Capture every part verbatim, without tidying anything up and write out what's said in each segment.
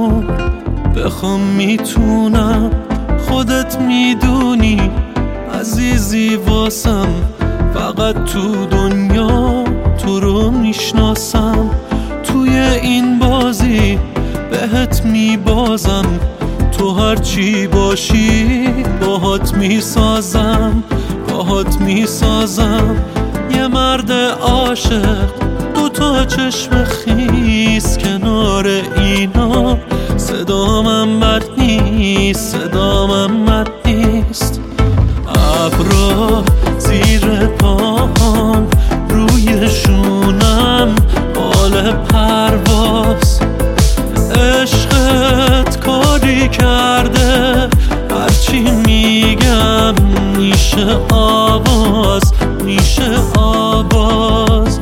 کن، بخوام میتونم، خودت میدونی عزیزی واسم، فقط تو دنیا تو رو میشناسم. توی این بازی بهت میبازم، تو هرچی باشی باهات میسازم، باهات میسازم. یه مرد عاشق، دو تا چشم خیس، کنار اینا صدامم بد نیست، صدامم بد نیست. ابرا زیر پاهام، روی شونم بال پرواز، عشقت کاری کرده، هرچی میگم میشه آواز، میشه آواز.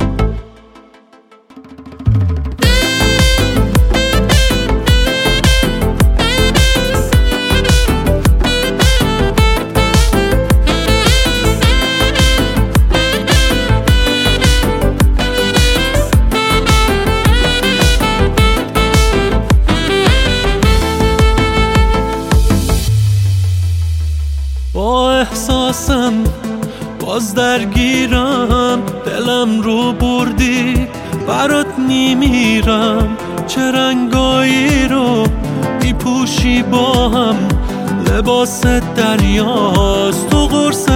با احساسم باز درگیرم، دلم رو بردی برات میمیرم. چه رنگایی رو میپوشی با هم، لباس دریاست تو قرص